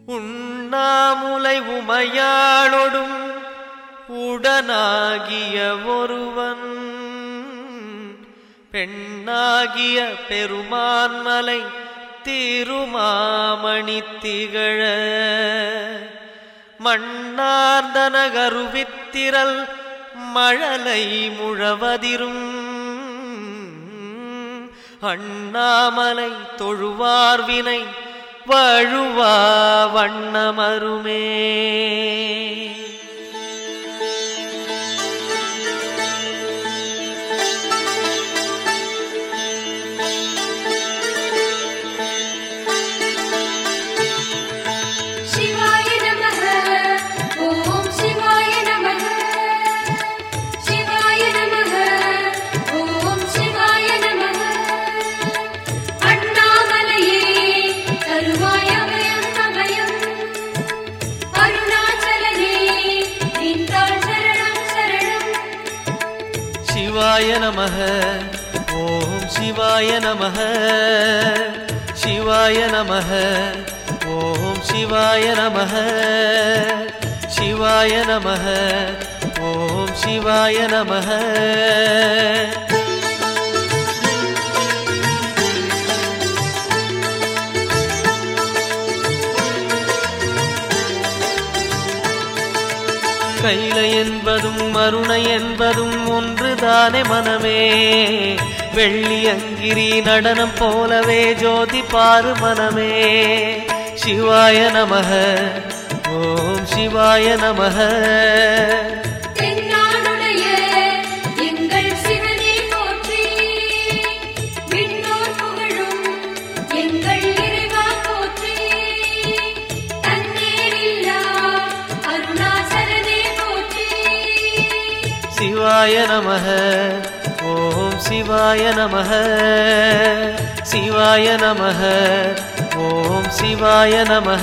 உண்ணாமுலை உமையாளொடும் உடனாகிய ஒருவன் பெண்ணாகிய பெருமான்மலை திருமாமணி திகழ மண்ணார்ந்த நகருவித்திரல் மழலை முழவதிரும் அண்ணாமலை தொழுவார்வினை வழுவா வண்ணமருமே. சிவாய நமஹ ஓம் சிவாய நமஹ சிவாய நமஹ ஓம் சிவாய நமஹ சிவாய நமஹ ஓம் சிவாய நமஹ. கைலை என்பதும் மருணை என்பதும் ஒன்றுதானே மனமே. வெள்ளி அங்கிரி நடனம் போலவே ஜோதி பாரு மனமே. சிவாய நமஹ ஓம் சிவாய நமஹ. சிவாய நமஹ ஓம் சிவாய நமஹ சிவாய நமஹ ஓம் சிவாய நமஹ.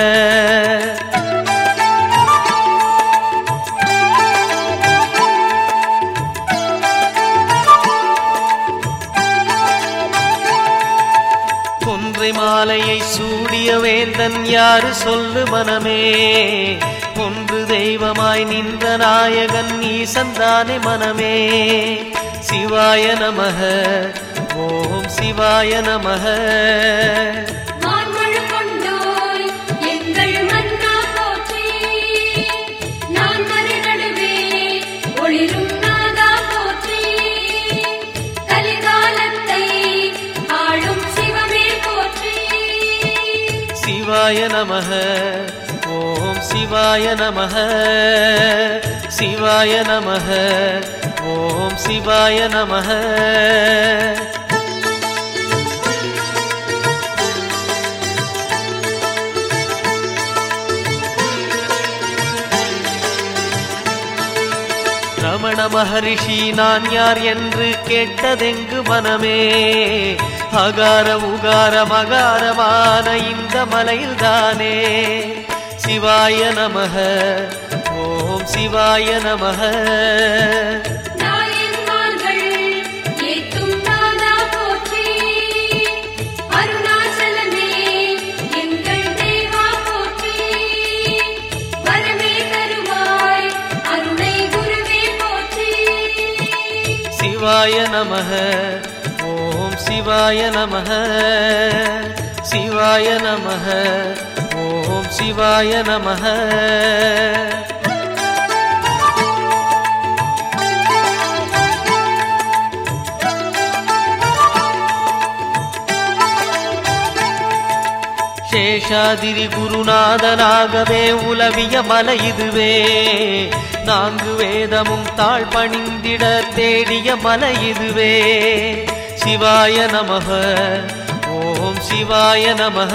கொன்றை மாலையை சூடிய வேந்தன் யாரு சொல்லு மனமே. ஒன்று தெய்வமாய் நின்ற நாயகன் ஈசந்தானே மனமே. சிவாய நமஹ ஓம் சிவாய நமஹ. சிவாய நமஹ ஓம் சிவாய நமஹ சிவாய நமஹ ஓம் சிவாய நமஹ. ரமண மகரிஷி நான் யார் என்று கேட்டதெங்கு மனமே. அகார உகார மகாரமான இந்த மலையில் தானே. சிவாய நமஹ ஓம் சிவாய நமஹ. சிவாய நமஹ ஓம் சிவாய நமஹ சிவாய நமஹ ஓம் சிவாய நமஹ. சேஷாதிரி குருநாதனாகவே உலவிய மலை இதுவே. நான்கு வேதமும் தாழ் பணிந்திட தேடிய மலை இதுவே. சிவாய நமஹ ஓம் சிவாய நமஹ.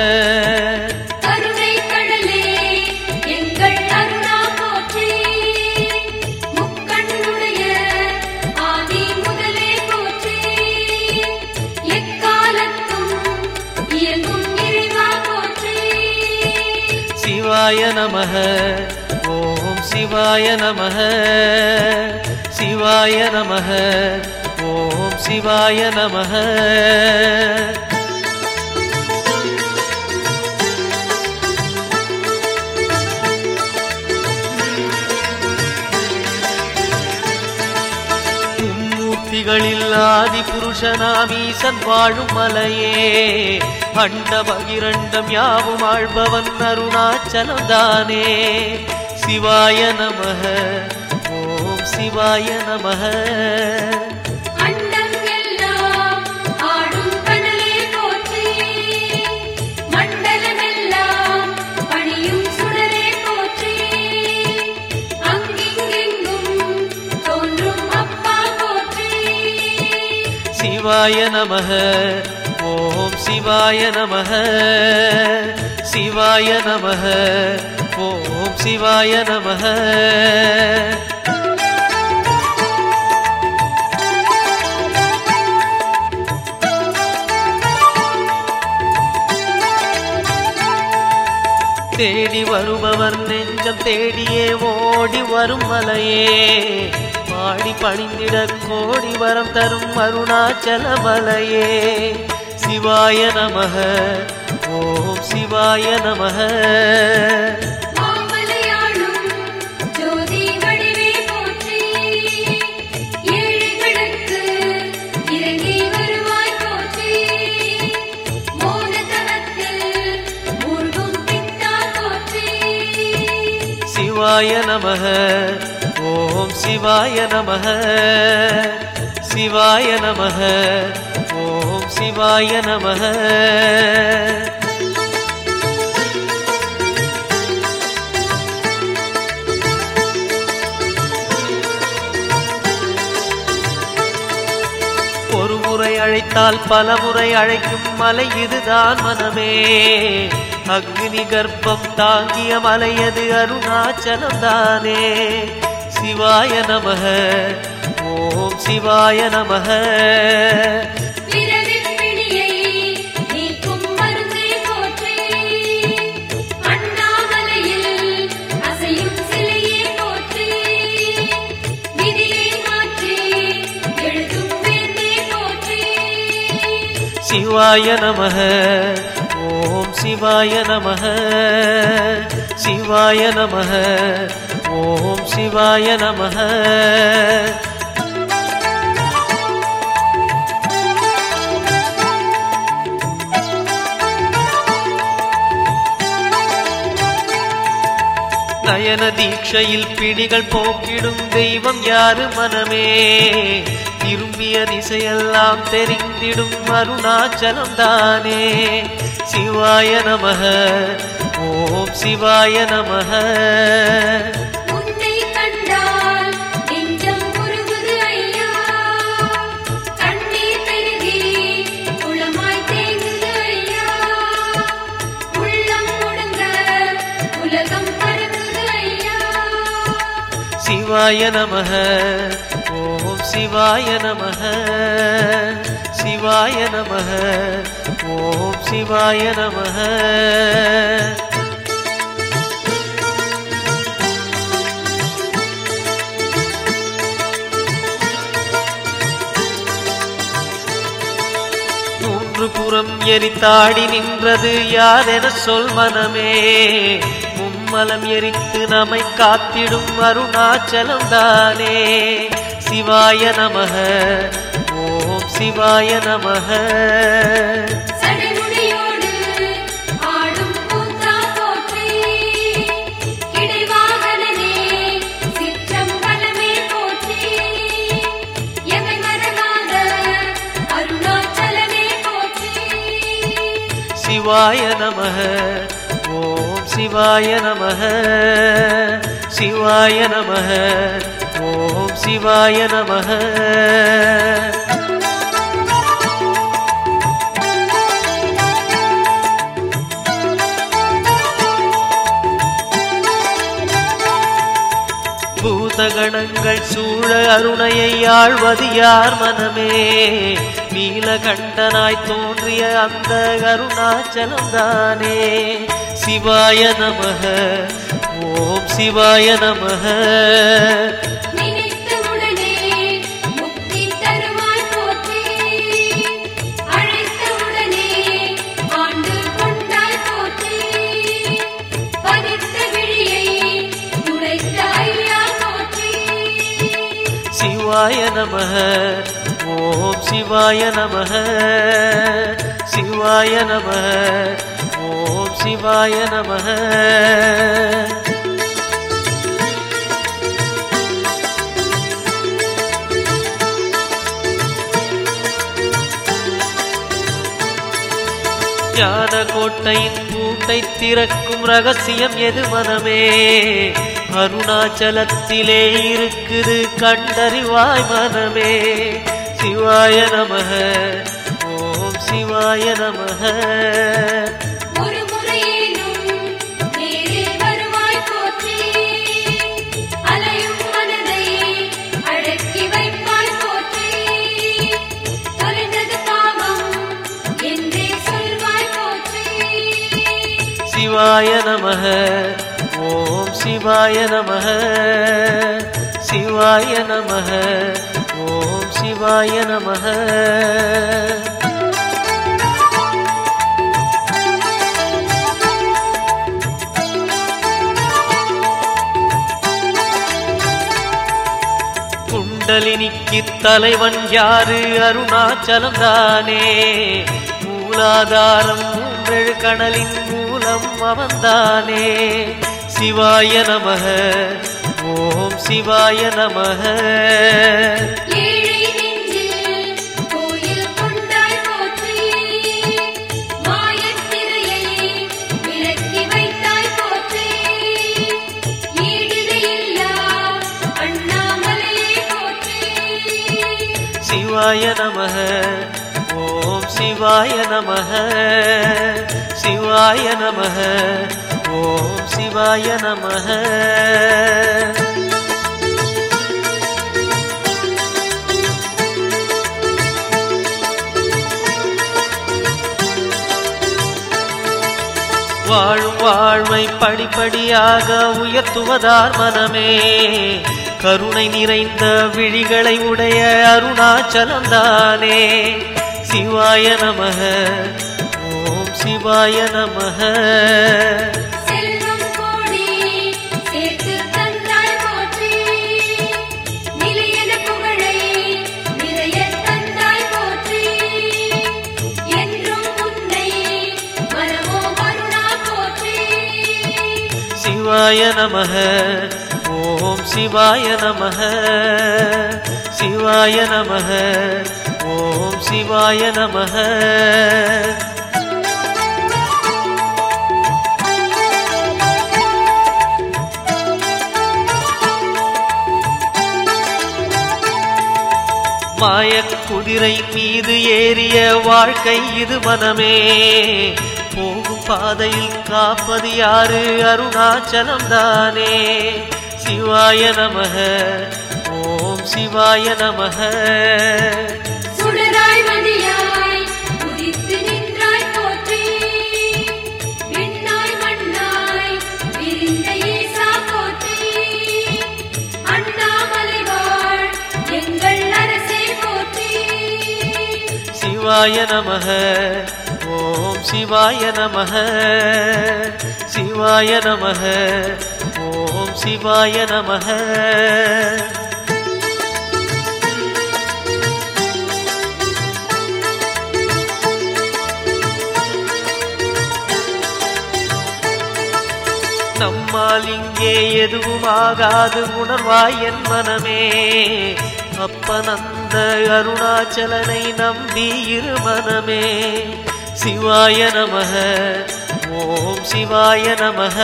சிவாய நமஹ ஓம் சிவாய நமஹ சிவாய நமஹ ஓம் சிவாய நமஹ. முனிகளில் ஆதி புருஷனாம் ஈசன் வாழும் மலையே அண்ட பகிரண்டம் யாவும் ஆழ்பவன் அருணாச்சலம் தானே சிவாய நமஹ ஓம் சிவாய நமஹ சிவாய நமஹ ஓம் சிவாய நமஹ சிவாய நமஹ ஓம் சிவாய நமஹ தேடி வருபவர் நெஞ்சம் தேடியே ஓடி வரும் மலையே பாடி பணிந்திட கோடி வரம் தரும் அருணாச்சல மலையே சிவாய நமஹ ஓம் சிவாய நமஹ சிவாய நமஹ ஓம் சிவாய நமஹ சிவாய நமஹ ஓம் சிவாய நமஹ ஒரு முறை அழைத்தால் பல முறை அழைக்கும் மலை இதுதான் மனமே அக்னி கர்ப்பம் தாங்கிய மலையது அருணாச்சலம் தானே சிவாய நமஹ ஓம் சிவாய நமஹ சிவாய நமஹ ஓம் சிவாய நமஹ சிவாய நமஹ ஓம் சிவாய நமஹ நயன தீட்சையில் பிடிகள் போக்கிடும் தெய்வம் யாரு மனமே திரும்பிய திசையெல்லாம் தெரிந்திடும் அருணாச்சலம் தானே சிவாய நமஹ ஓம் சிவாய நமஹ சிவாய நமஹ ஓம் சிவாய நமஹ சிவாய நமஹ ஓம் சிவாய நமஹ மூன்று புறம் எரித்தாடி நின்றது யாரென சொல் மனமே மும்மலம் எரித்து நம்மை காத்திடும் அருணாச்சலம் தானே சிவாய நமஹ ஓம் சிவாய நமஹ சிவாய நமஹ ஓம் சிவாய நமஹ சிவாய நமஹ ஓம் சிவாய நமஹ பூதகணங்கள் சூழ அருணையை ஆழ்வது யார் மனமே நீலகண்டனாய் தோன்றிய அந்த அருணாச்சலம் தானே சிவாய நமஹ ஓம் சிவாய நமஹ சிவாய நமஹ சிவாய நமः சிவாய நமः ஓம் சிவாய நமः. ஞான கோட்டையின் பூட்டை திறக்கும் ரகசியம் எது மனமே? அருணாச்சலத்திலே இருக்குது கண்டறிவாய் மனமே. சிவாய நமः ஓம் சிவாய நமः. சிவாய நமः ஓம் சிவாய நமः சிவாய நமः ஓம் சிவாய நமः. குண்டலினிக்கு தலைவன் யாரு? அருணாச்சலம் தானே. மூலாதாரம் மூன்றெழு கடலின் மூலம் அவன்தானே. சிவாய நமः ஓம் சிவாய நமः. சிவாய நமः ஓம் சிவாய நமः சிவாய நமः ஓம் சிவாய நமः. வாழும் வாழ்வை படிப்படியாக உயர்த்துவதார் மனமே. கருணை நிறைந்த விழிகளை உடைய அருணாச்சலம் தானே. சிவாய நமः ஓம் சிவாய நமः. சிவாய நமः ஓம் சிவாய நமः சிவாய நமः ஓம் சிவாய நமः. மாயக் குதிரை மீது ஏறிய வாழ்க்கை இது மனமே. போகும் பாதையில் காப்பது யாரு? அருணாச்சலம் தானே. சிவாய நமः ஓம் சிவாய நமः. சிவாய நமः ஓம் சிவாய நமः சிவாய நமः ஓம் சிவாய நமः. நம்மால் இங்கே எதுவும் ஆகாது உணர்வாய் என் மனமே. அப்பனந்த அருணாச்சலனை நம்பி இரு மனமே. சிவாய நமः ஓம் சிவாய நமः.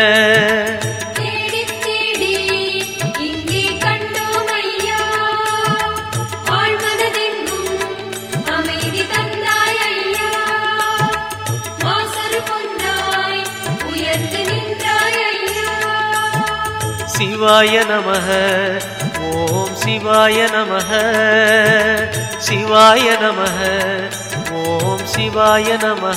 சிவாய நமः ஓம் சிவாய நமः சிவாய நமः ஓம் சிவாய நமः.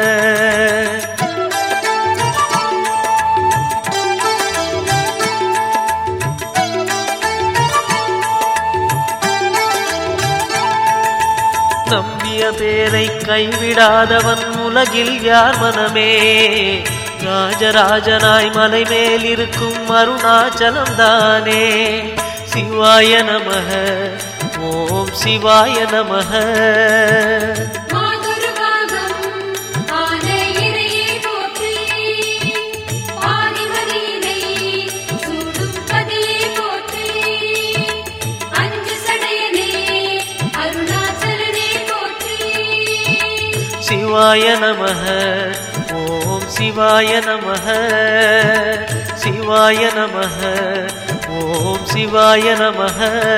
நம்பிய பேரை கைவிடாதவன் உலகில் யார் மனமே. ராஜராஜனாய் மலை மேல் இருக்கும் அருணாச்சலம் தானே. சிவாய நமः ஓம் சிவாய நமஹ. சிவாய நமஹ. ஓம் சிவாய நமஹ. சிவாய நமஹ. ஓம் சிவாய நமஹ.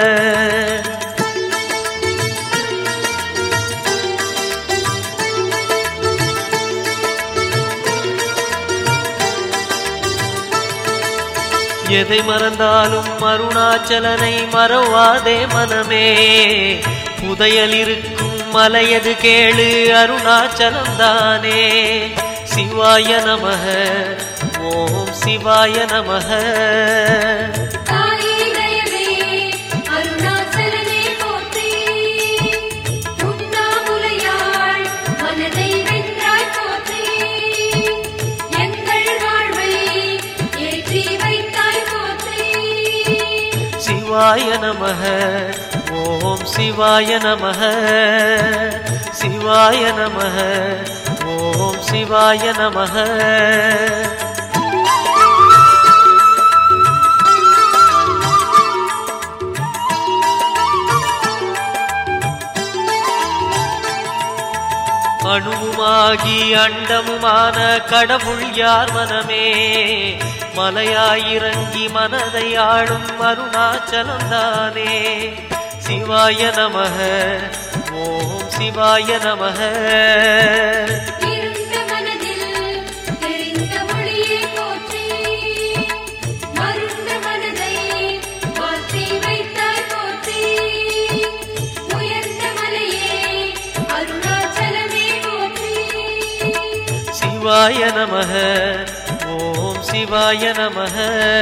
எதை மறந்தாலும் அருணாச்சலனை மறவாதே மனமே. புதையல் இருக்கும் மலையது கேளு அருணாச்சலம் தானே. சிவாய நமஹ. ஓம் சிவாய நமஹ. சிவாய நமஹ. ஓம் சிவாய நமஹ. சிவாய நமஹ. ஓம் சிவாய நமஹ. அணுவுமாகி அண்டமுமான கடவுள் யார் மனமே. மலையாயிறங்கி மனதை ஆளும் அருணாச்சலம் தானே. சிவாய நமஹ. ஓம் சிவாய நமஹ. சிவாய நமஹ. ஓம் சிவாய நமஹ.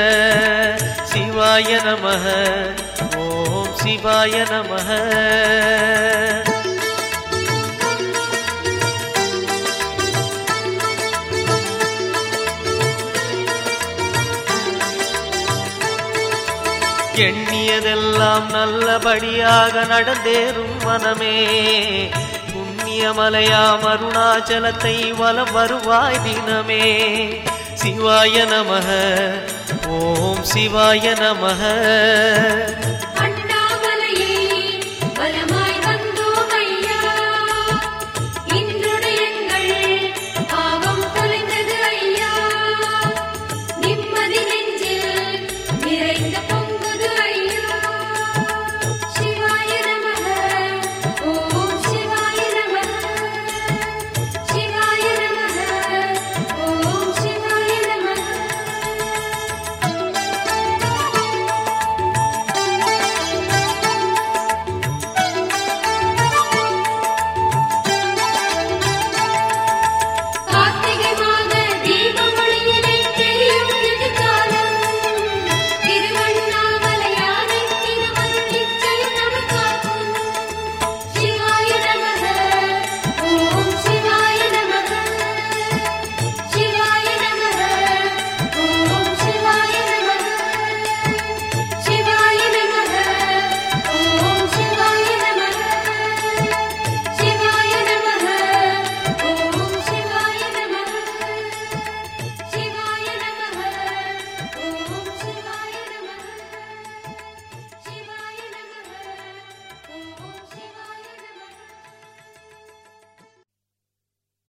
சிவாய நமஹ. ஓம் சிவாய நமஹ. எண்ணியதெல்லாம் நல்லபடியாக நடந்தேறும் மனமே. மலையாம் அருணாச்சலத்தை வலம் வருவாய் தினமே. சிவாய நமஹ. ஓம் சிவாய நமஹ.